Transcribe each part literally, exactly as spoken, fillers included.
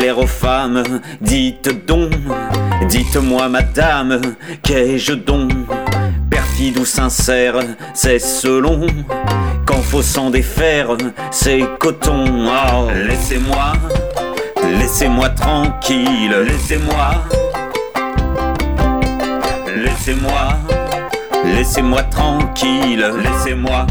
plaire aux femmes, dites donc, dites-moi madame, qu'ai-je donc? Perfide ou sincère, c'est selon. Quand faut s'en défaire, c'est coton. Oh, laissez-moi, laissez-moi tranquille, laissez-moi, laissez-moi, laissez-moi tranquille, laissez-moi.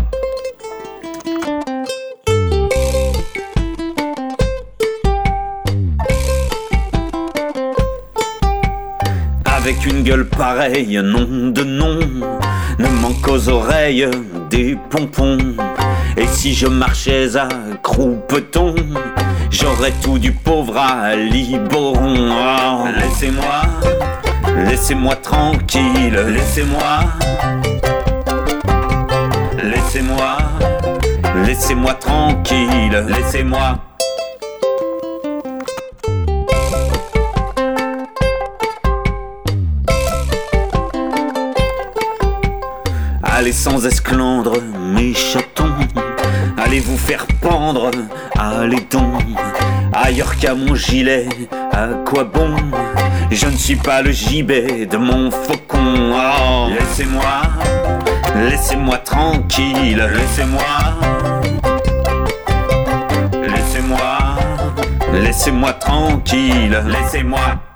Avec une gueule pareille, nom de nom, ne manque aux oreilles des pompons. Et si je marchais à croupeton, j'aurais tout du pauvre à Liboron. Oh, laissez-moi, laissez-moi tranquille, laissez-moi, laissez-moi, laissez-moi tranquille, laissez-moi. Allez sans esclandre, mes chatons, allez vous faire pendre, allez donc. Ailleurs qu'à mon gilet, à quoi bon? Je ne suis pas le gibet de mon faucon. Oh, laissez-moi, laissez-moi tranquille, laissez-moi, laissez-moi, laissez-moi tranquille, laissez-moi.